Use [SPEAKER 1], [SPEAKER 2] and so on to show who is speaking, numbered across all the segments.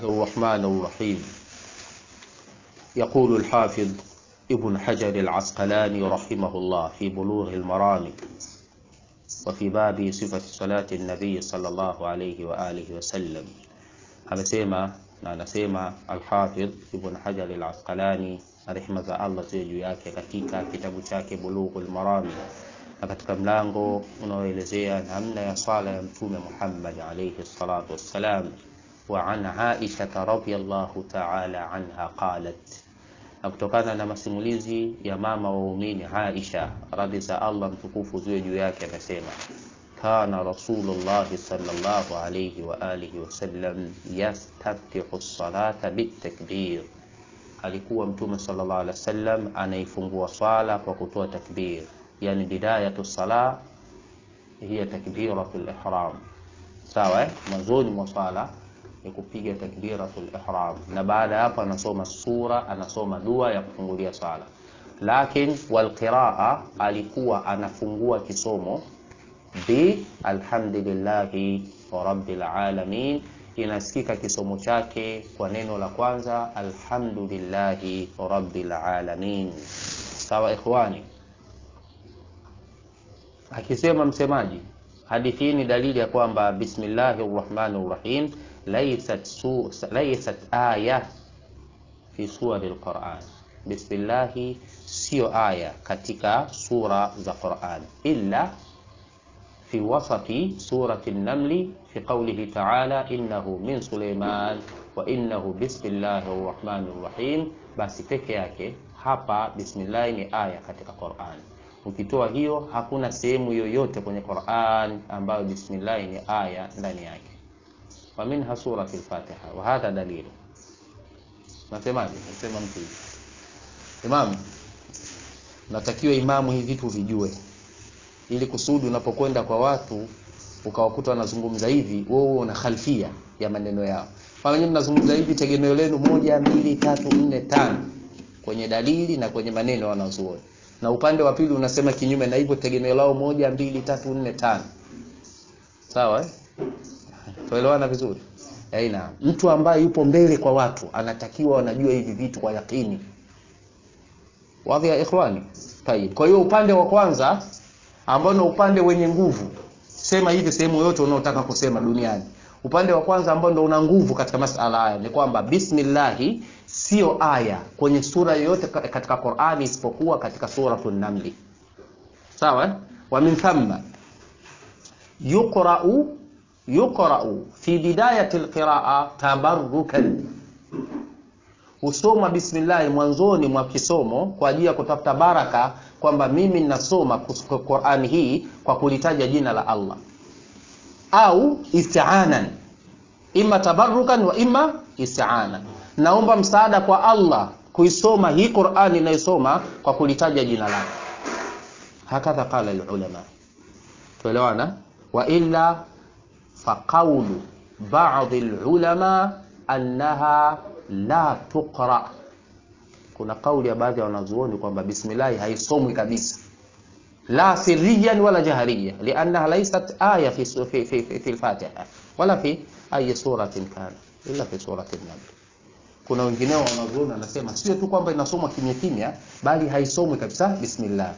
[SPEAKER 1] الرحمن الرحيم. يقول الحافظ ابن حجر العسقلاني رحمه الله في بلوغ المرام وفي باب صفة صلاة النبي صلى الله عليه وآله وسلم. anasema Al-Hafidh Ibn Hajar Al-Asqalani rehma za Allah ziwe juu yake katika kitabu chake Bulughul Marami, na katika mlango unaoelezea namna ya swala ya Mtume Muhammad alayhi salatu wassalam. Wa an Aisha radhiyallahu ta'ala anha qalat, na kutokana na masimulizi ya mama wa waumini Aisha radhi za Allah mtukufu ziwe juu yake, amesema kana Rasulullah sallallahu alayhi wa alihi wasallam yastaftihu as-salata bitakbir, alikuwa Mtume sallallahu alayhi wasallam anaifungua swala kwa kutoa takbir, yani bidayatu salah hiya takbiratul ihram. Sawa, mwanzoni mwa swala ni kupiga takbiratul ihram, na baada hapo anasoma sura, anasoma dua ya kufungulia swala. Lakini wal qiraa alikuwa anafungua kisomo bi alhamdulillahi rabbil alamin, inasikika kisomo chake kwa neno la kwanza alhamdulillahi rabbil alamin. Sawa ikhwani, akisema msemaji hadithi ni dalili ya kwamba bismillahir rahmanir rahim laysat aya fi suril Qur'an. Bismillah sio aya katika sura za Qur'an, illa fi wasati surati an-naml fi qawlihi ta'ala innahu min Sulaiman wa innahu bismillahir rahmanir rahim. Basi peke yake hapa bismillah ni aya katika Qur'an. Ukitoa hiyo hakuna sehemu yoyote kwenye Qur'an ambayo bismillah ni aya ndani yake. Wa minha surati al-Fatiha, wa hadha dalil. Nasemaje? Nasema mtu Imam, natakiwa imamu hivi vitu vijue, ili kusudi unapokwenda kwa watu ukawakuta wanazungumza hivi, wewe una khalfia ya maneno yao. Kwa nini mnazungumza hivi? Tegemeo lenu 1 2 3 4 5 kwenye dalili na kwenye maneno wanazuoni, na upande wa pili unasema kinyume na hivyo, tegemeo lao 1 2 3 4 5. Sawa tuelewana vizuri? Aina mtu ambaye yupo mbele kwa watu anatakiwa wanajua hivi vitu kwa yakini. Wazi ya ikhwani? Tayeb. Kwa hiyo upande wa kwanza ambao ni upande wenye nguvu, sema hivi sehemu yote unaotaka kusema duniani, upande wa kwanza ambao ndio una nguvu katika masala haya ni kwamba bismillah sio aya kwenye sura yoyote katika Qur'ani isipokuwa katika suratul Naml. Sawa? Wa min thamma yuqra'u fi bidayati al-qira'a tabarrukan, usoma bismillah mwanzoni mwa kisomo kwa ajili ya kutafuta baraka, kwamba mimi ninasoma Qur'ani hii kwa kulitaja jina la Allah, au isti'anan, imma tabarrukan wa imma isti'anan, naomba msaada kwa Allah kuisoma hii Qur'ani ninayosoma kwa kulitaja jina lake. Hakadha qala al-ulama. Tuelewana? Wa illa faqawlu ba'd al-ulama annaha la tuqra. Kuna kauli ya baadhi ya wanazuoni kwamba bismillah haisomwi kabisa, la sirriyan wala jahriyan, liannaha laysat aya fi al-Fatiha wala fi ay suratin kana illa fi surati an-Naml. Kuna wengineo wanazuoni wanasema sio tu kwamba inasomwa kimya kimya, bali haisomwi kabisa bismillah.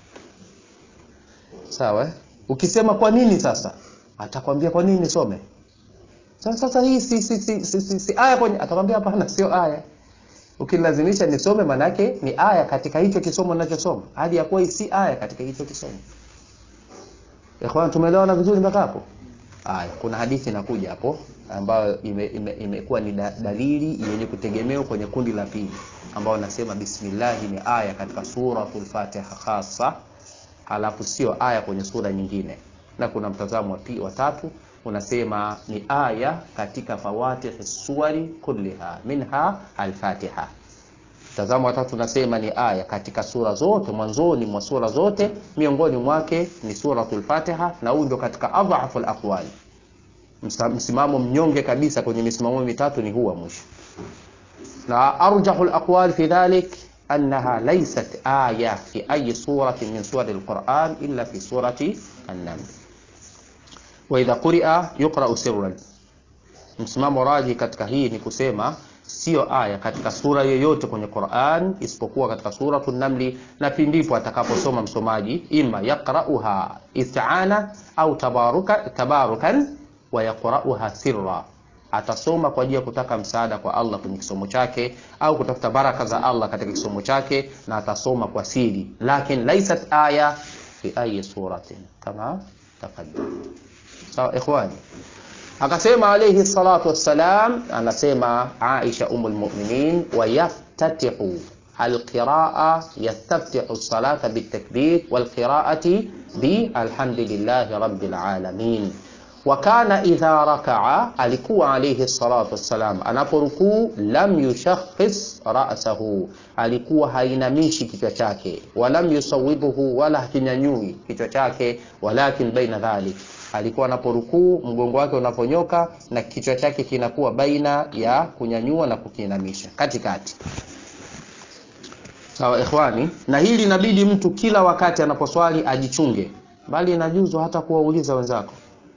[SPEAKER 1] Sawa? Ukisema kwa nini sasa, atakwambia kwa nini nisome sasa hii si aya kwenye, atakwambia hapana sio aya. Ukilazimisha nisome maana yake ni aya katika hicho kisomo ninachosoma, hadi ya kuwa si aya katika hicho kisomo. Ikhwan, tumeelewana vizuri mpaka hapo? Aya, kuna hadithi inakuja hapo ambayo imekuwa ni dalili yenye kutegemewa kwenye kundi la pili, ambao nasema bismillah ni aya katika suratul Fatiha hasa, halafu sio aya kwenye sura nyingine. Na kuna mtazamo wa tatu unasema ni aya katika fawatih as-suwari kulliha minha al-Fatiha. Mtazamo wa tatu unasema ni aya katika sura zote, mwanzoni mwa sura zote, miongoni mwake ni suratul Fatiha, na huo ndio katika adhaful aqwali. Msimamo mnyonge kabisa kwenye misimamo mitatu ni huwa mwisho. Na arjahul aqwal fi dhalik annaha laysat aya fi ay suratin min suwaril Qur'an illa fi surati an-Naml. وإذا قرئ يقرأ سرا. Msimamo raji katika hii ni kusema sio aya katika sura yoyote kwenye Qur'an isipokuwa katika suratul Naml, na pindipo atakaposoma msomaji ima yaqra'uha ista'ana au tabarukan wa yaqra'uha sirra, atasoma kwa ajili ya kutaka msaada kwa Allah kwenye kisomo chake au kutafuta baraka za Allah katika kisomo chake, na atasoma kwa siri, lakini laysat aya fi ayi suratin kama taqaddam. Sawa ikhwani. Akasema alayhi salatu wassalam, anasema Aisha ummul mu'minin, wa yaftatihu alqiraa, yaftatihu as-salata bitakbir wal qiraati bi alhamdulillahi rabbil alamin. Wa kana idha raka'a, alikuwa alayhi salatu wassalam anaporukuu, lam yushakhis ra'sahu, alikuwa hainamishi kichwa chake, walam yusawibuhu, wala hakinyanyui kichwa chake, walakin baina dhalik, alikuwa anaporukuu mgongo wake unaponyoka na kichwa chake kinakuwa baina ya kunyanyua na kukinamisha katikati. Sawa ikhwani, na hili inabidi mtu kila wakati anaposwali ajichunge, bali inajuzu hata kuwauliza wenzako,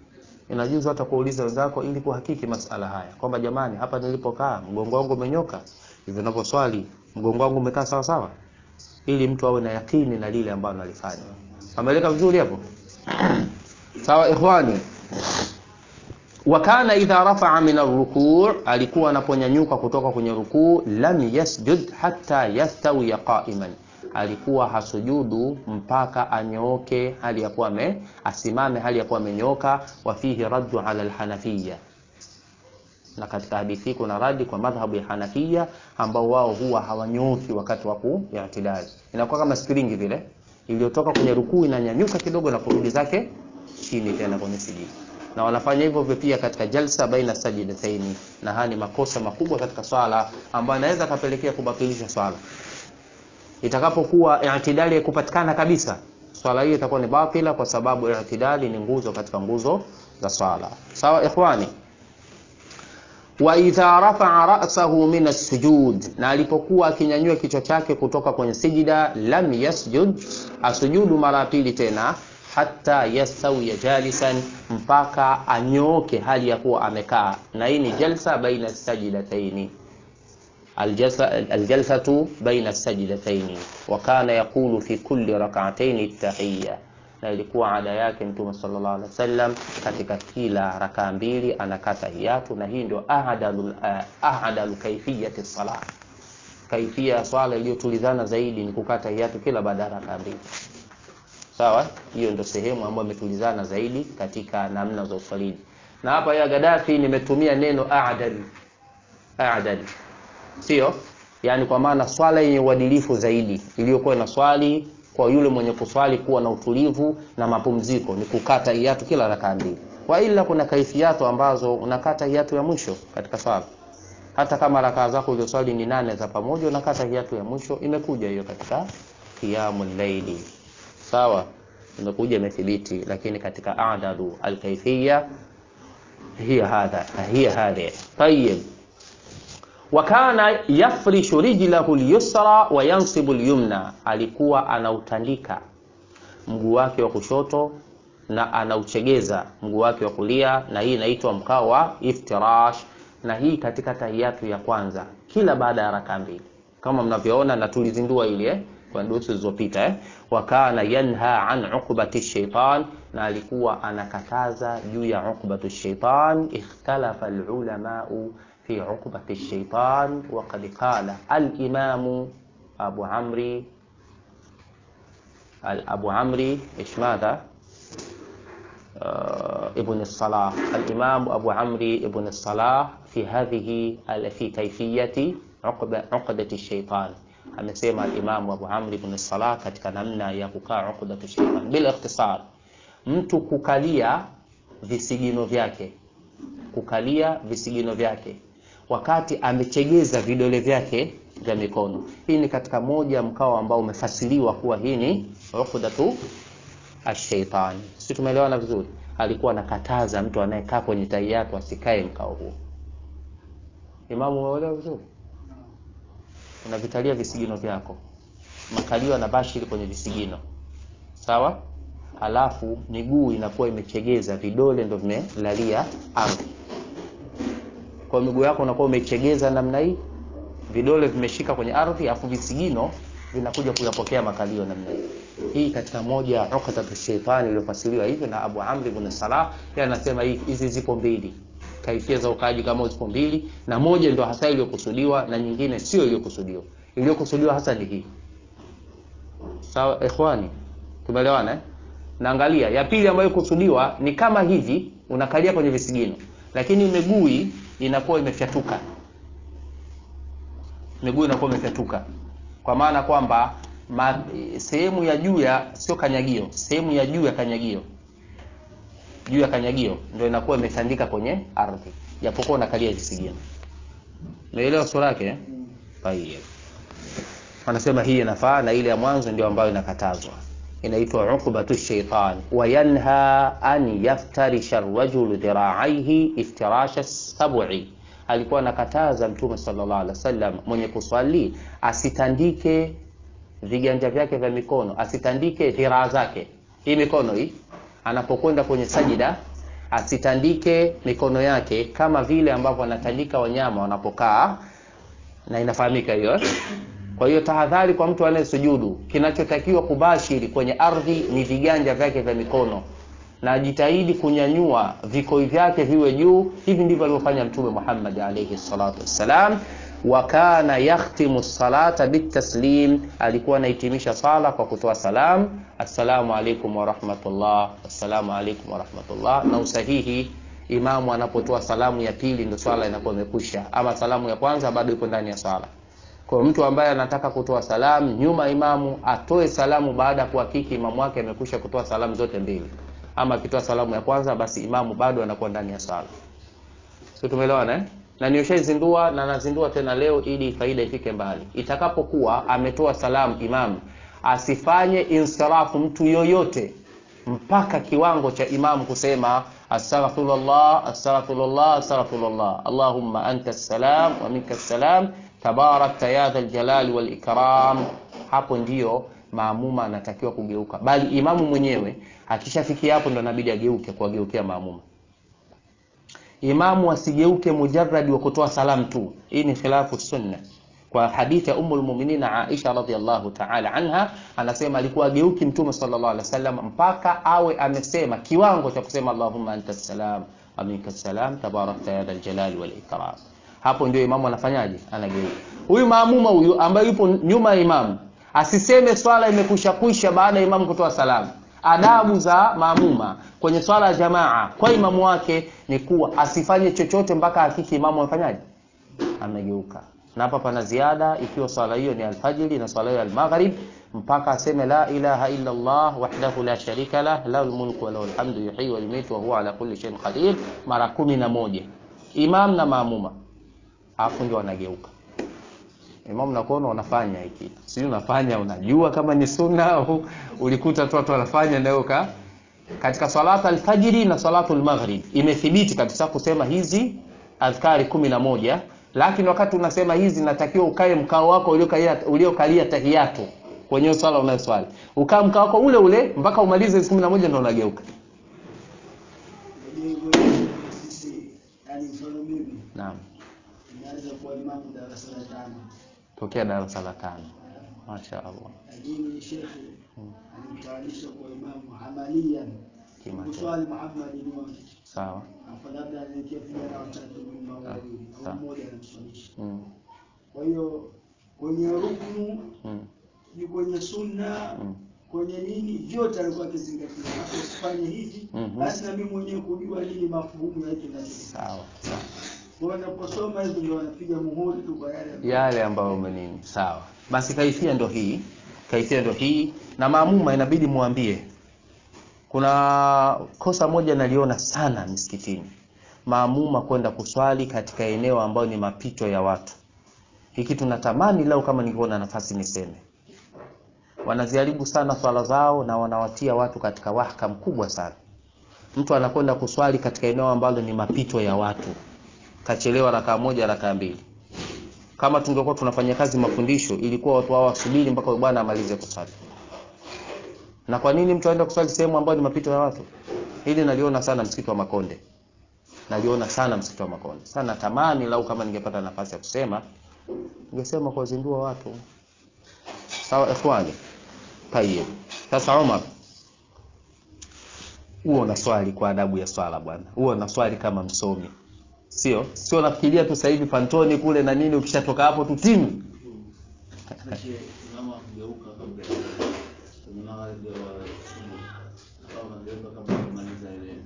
[SPEAKER 1] ili kuhakiki masala haya kwamba jamani, hapa nilipokaa mgongo wangu umenyoka, hivi ninaposwali mgongo wangu umekaa sawa sawa, ili mtu awe na yakini na lile ambalo analifanya. Ameleka vizuri hapo? Sawa ikhwani. Wa kana idha rafa'a min ar-ruku', alikuwa anaponyanyuka kutoka kwenye rukuu, lam yasjud hatta yastawi qa'iman, alikuwa hasujudu mpaka anyooke hali ya kuwa asimame hali ya kuwa amenyoka. Wa fihi raddu ala al-hanafiyya, na katika hadithi kuna radi kwa madhhabu ya Hanafiyya ambao wao huwa hawanyooki wakati wa ku'tidali, inakuwa kama springi vile iliyotoka kwenye rukuu inanyanyuka kidogo na kurudi zake chini tena kwenye sijida, na wanafanya hivyo pia katika jalsa baina sajdataini, na haya ni makosa makubwa katika swala ambayo anaweza kapelekea kubatilisha swala. Itakapokuwa i'tidali kupatikana kabisa, swala hiyo itakuwa ni batila, kwa sababu i'tidali ni nguzo katika nguzo za swala. Sawa ikhwani. Wa idha rafa'a ra'sahu min as-sujud, na alipokuwa akinyanyua kichwa chake kutoka kwenye sijida, lam yasjud, asujudu mara pili tena, hatta yastawi jalisan, mpaka anyooke hali ya kuwa amekaa, na hii ni jalsa baina sajdataini, aljalsatu baina sajdataini. Wa kana yaqulu fi kulli rak'atayn at-tahiyya, na ilikuwa ada yake Mtume sallallahu alaihi wasallam katika kila rakaa mbili anakata hiyatu, na hii ndio ahadalu kaifiyati salat. Kaifia swala iliyotulizana zaidi ni kukata hiyatu kila baada ya rakaa mbili. Sawa, hiyo ndio sehemu ambayo imetulizana zaidi katika namna za uswali. Na hapa ya Gaddafi nimetumia neno a'dal, sio yani kwa maana swala yenye uadilifu zaidi, iliyokuwa na swali kwa yule mwenye kuswali kuwa na utulivu na mapumziko, ni kukata hiyatu kila rakaa mbili. Wa ila kuna kaifiatu ambazo unakata hiyatu ya mwisho katika swala, hata kama rakaa zako ulizoswali ni 8 za pamoja, unakata hiyatu ya mwisho. Imekuja hiyo katika qiyamul layli, sawa, imekuja imethibiti, lakini katika a'dadu al-kayfiyya hiya hadha. Tayyib. Wa kana yafrishu rijlahu al-yusra wa yansibu al-yumna, alikuwa anautandika mguu wake wa kushoto na anauchegeza mguu wake wa kulia, na hii inaitwa mkao wa iftirash, na hii katika tahiyatu ya kwanza kila baada ya rakaa mbili, kama mnavyoona, na tulizindua ile kwa ndoto zilizopita. Wa kana yanha an uqbati shaytan, na alikuwa anakataza juu ya uqbatu shaytan. Ikhtalafa al-ulama fi uqbati shaytan, wa qad qala al-imam Abu Amri ishmadha ابن الصلاح، الإمام أبو عمرو ابن الصلاح في هذه في كيفية عقدة الشيطان. Amesema al-Imam Abu Amr ibn as-Salah katika namna ya kukaa uqdatu shaytan. Bila ikhtisar, mtu kukalia visigino vyake wakati amechegeza vidole vyake vya mikono, hii ni katika moja mkao ambao umefasiriwa kuwa hii ni uqdatu ash-shaytan. Sisi tumeelewana vizuri. Alikuwa anakataza mtu anayekaa kwenye tahiyatu asikae mkao huo. Imamu, umeelewa vizuri? Unavitalia visigino vyako, makalio na bashiri kwenye visigino, sawa, alafu miguu inakuwa imechegeza, vidole ndio vimelalia ardhi. Kwa miguu yako unakuwa umechegeza namna hii, vidole vimeshika kwenye ardhi, afu visigino vinakuja kuyapokea makalio namna hii. Hii katika moja ya uqdatu shaitani iliyofasiriwa hivyo na Abu Amr ibn Salah. Yeye anasema hizi zipo mbili, kaifia za ukaji kama zipo mbili, na moja ndio hasa iliyokusudiwa na nyingine sio iliyokusudiwa. Iliyokusudiwa hasa ni hii. Sawa ikhwani, tumeelewana eh? Na angalia ya pili ambayo kusudiwa ni kama hivi, unakalia kwenye visigino, lakini miguu inakuwa imefyatuka. Miguu inakuwa imefyatuka. Kwa maana kwamba sehemu ya juu ya sio kanyagio, sehemu ya juu ya kanyagio. Juu ya kanyagio ndio inakuwa imetandika kwenye ardhi. Japokuwa unakalia visigino. Umeelewa sura yake? Tayeb. Anasema hii inafaa na ile ya mwanzo ndio ambayo inakatazwa. Inaitwa uqbatu shaytan wa yanha an yaftarisha ar-rajul dhira'aihi iftirasha as-sab'i. Alikuwa anakataza Mtume sallallahu alaihi wasallam mwenye kuswali asitandike viganja vyake vya mikono, asitandike dhiraa zake. Hii mikono hii anapokwenda kwenye sajida asitandike mikono yake kama vile ambavyo anatandika wanyama wanapokaa, na inafahamika hiyo. Kwa hiyo tahadhari kwa mtu anayesujudu, kinachotakiwa kubashiri kwenye ardhi ni viganja vyake vya mikono, na ajitahidi kunyanyua vikoi vyake viwe juu. Hivi ndivyo alivyofanya Mtume Muhammad alayhi salatu wassalam. Wa kana yakhtimu salata bitaslim, alikuwa anahitimisha sala kwa kutoa salam, assalamu alaykum wa rahmatullah, assalamu alaykum wa rahmatullah. Na usahihi, imamu anapotoa salamu ya pili ndio swala inakuwa imekwisha, ama salamu ya kwanza bado ipo ndani ya swala. Kwa mtu ambaye anataka kutoa salamu nyuma imamu, atoe salamu baada ya kuhakiki imamu wake amekwisha kutoa salamu zote mbili. Ama akitoa salamu ya kwanza, basi imamu bado anakuwa ndani ya sala. Sio, tumeelewana eh? Na nimeshaizindua na nazindua tena leo ili faida ifike mbali. Itakapokuwa ametoa salamu imamu, asifanye insirafu mtu yoyote mpaka kiwango cha imamu kusema astaghfirullah astaghfirullah astaghfirullah, Allahumma anta as-salam wa minka as-salam, tabarakta ya dhal jalali wal ikram. Hapo ndio maamuma anatakiwa kugeuka, bali imamu mwenyewe akishafikia hapo ndo inabidi ageuke kuwageukea maamuma. Imamu asigeuke mujarrad wa kutoa salam tu. Hii ni khilafu sunna. Kwa hadithi ya Ummul Mu'minin Aisha radhiyallahu ta'ala anha, anasema alikuwa ageuki Mtume sallallahu alaihi wasallam mpaka awe amesema kiwango cha kusema Allahumma antas salam wa minkas salam tabarakta ya dhal jalali wal ikram. Hapo ndio imamu anafanyaje? Anageuka. Huyu maamuma huyu ambaye yupo nyuma ya imamu asiseme swala imekwisha baada ya imamu kutoa salamu. Adabu za maamuma kwenye swala ya jamaa kwa imamu wake ni kuwa asifanye chochote mpaka hakiki imamu afanyaje? Amegeuka. Na hapa pana ziada, ikiwa swala hiyo ni alfajiri na swala hiyo almaghrib, mpaka aseme la ilaha illa Allah wahdahu la sharika lah, lahul mulku wa lahul hamdu yuhyi wa yumiitu wa huwa ala kulli shay'in qadir, mara 11. Imam na maamuma hapo ndio wanageuka. Imam nakuona unafanya hiki, sio unafanya unajua kama ni sunna au ulikuta tu watu wanafanya ndio katika salata alfajiri na salatu almaghrib imethibiti kabisa kusema hizi adhkari 11. Lakini wakati unasema hizi natakiwa ukae mkao wako uliokalia tahiyatu kwenye swala unayoswali, ukaa mkao wako ule ule mpaka umalize hizo 11 ndio unageuka. Naam.
[SPEAKER 2] Naweza kuwa imamu darasa la 5.
[SPEAKER 1] Tokea darasa la 5. Mashaallah.
[SPEAKER 2] Lakini shekhi alimtayarisha kwa imamu amalian kuswali Muhammad ni wake.
[SPEAKER 1] Sawa.
[SPEAKER 2] Afadhali anaelekea vijana watatu nyuma wawili au mmoja anamswalisha. Kwa hiyo kwenye ruknu, kwenye sunna, kwenye nini vyote alikuwa akizingatia. Usifanye hivi, basi na mimi mwenyewe kujua nini mafuhumu yake na
[SPEAKER 1] sawa.
[SPEAKER 2] Wanaposoma hizo ndio wanapiga muhuri tu kwa
[SPEAKER 1] yale ambayo umenini. Sawa. Basi kaifia ndio hii. Kaifia ndio hii, na maamuma inabidi muambie. Kuna kosa moja naliona sana msikitini. Maamuma kwenda kuswali katika eneo ambalo ni mapito ya watu. Hiki tunatamani leo kama ningeona nafasi niseme. Wanaziharibu sana swala zao na wanawatia watu katika wahaka mkubwa sana. Mtu anakwenda kuswali katika eneo ambalo ni mapito ya watu. Kachelewa rakaa moja rakaa mbili. Kama tungekuwa tunafanya kazi mafundisho, ilikuwa watu hao wasubiri mpaka bwana amalize kuswali. Na kwa nini mtu aenda kuswali sehemu ambayo ni mapito ya watu? Hili naliona sana msikiti wa Makonde. naliona sana msikiti wa Makonde. Sana tamani lau kama ningepata nafasi ya kusema, ningesema kwa zindua watu. Sawa ikhwani. Tayeb. Sasa Umar, huo na swali kwa adabu ya swala bwana. Huo na swali kama msomi. Sio nafikiria tu sasa hivi pantoni kule na nini, ukishatoka hapo tu timu.
[SPEAKER 3] Mama kugeuka kabla. Mama ndio kama kumaliza ile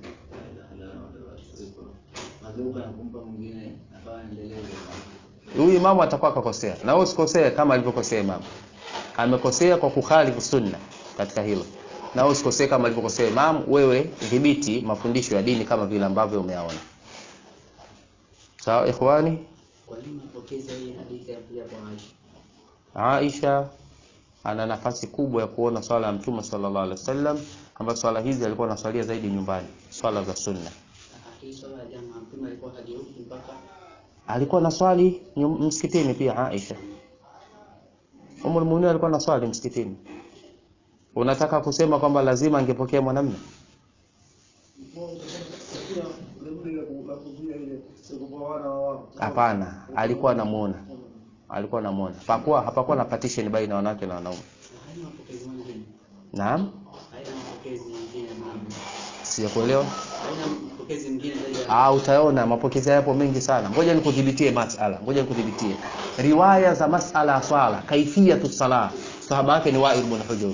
[SPEAKER 3] mageuka na kumpa mwingine akawa endeleze.
[SPEAKER 1] Huyu imamu atakuwa akakosea. Na wewe usikosee kama alivyokosea imamu. Amekosea kwa kukhalifu sunna katika hilo. Na wewe usikosee kama alivyokosea imamu. Wewe dhibiti mafundisho ya dini kama vile ambavyo umeyaona. Sawa ikhwani?
[SPEAKER 3] Walimu pokeza hii hadithi ya pia kwa Aisha.
[SPEAKER 1] Aisha ana nafasi kubwa ya kuona swala ya Mtume sallallahu alaihi wasallam, ambapo swala hizi alikuwa anaswalia zaidi nyumbani, swala za sunna.
[SPEAKER 3] Hii swala ya jamaa Mtume alikuwa hageuki mpaka
[SPEAKER 1] Alikuwa anaswali msikitini pia Aisha. Ummul Mu'minin alikuwa anaswali msikitini. Unataka kusema kwamba lazima angepokea mwanamume? Hapana, alikuwa anamuona. Hapakuwa na partition baina wanawake na wanaume. Naam? Sijakuelewa. Utaona mapokezi yapo mengi sana. Ngoja nikudhibitie masala. Riwaya za masala ya swala, kaifiyatu salah. Sahaba yake ni Wa'il ibn Hujr.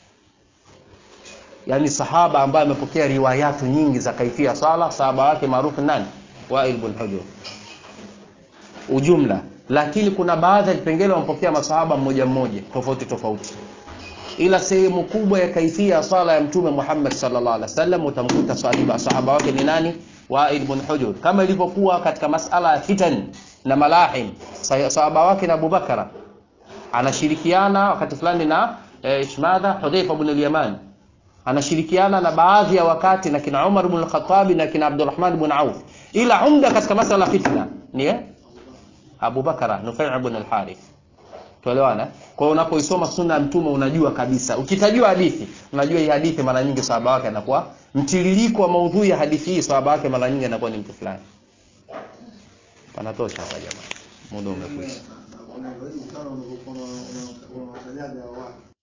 [SPEAKER 1] Yaani sahaba ambaye amepokea riwayatu nyingi za kaifia swala, sahaba wake maarufu nani? Wa'il ibn Hujr. Ujumla, lakini kuna baadhi ya vipengele wampokea masahaba mmoja tofauti. Ila sehemu kubwa ya kaifia swala ya Mtume Muhammad sallallahu alaihi wasallam utamkuta sahaba wake ni nani? Wa'il ibn Hujr. Kama ilivyokuwa katika masala ya fitan na malahim, sahaba wake na Abu Bakara anashirikiana wakati fulani na Hudhaifa ibn al-Yaman, anashirikiana na baadhi ya wakati na kina Umar ibn al-Khattab na kina Abdurrahman ibn Auf. Ila umda katika masala fitna ni Abu Bakara Nufai' ibn al-Harith. Tuelewana? Kwa hiyo unapoisoma sunna ya Mtume unajua kabisa. Ukitajua hadithi, unajua hii hadithi mara nyingi sahaba wake anakuwa mtiririko wa maudhui ya hadithi hii, sahaba wake mara nyingi anakuwa ni mtu fulani. Panatosha hapa jamaa. Muda umekwisha.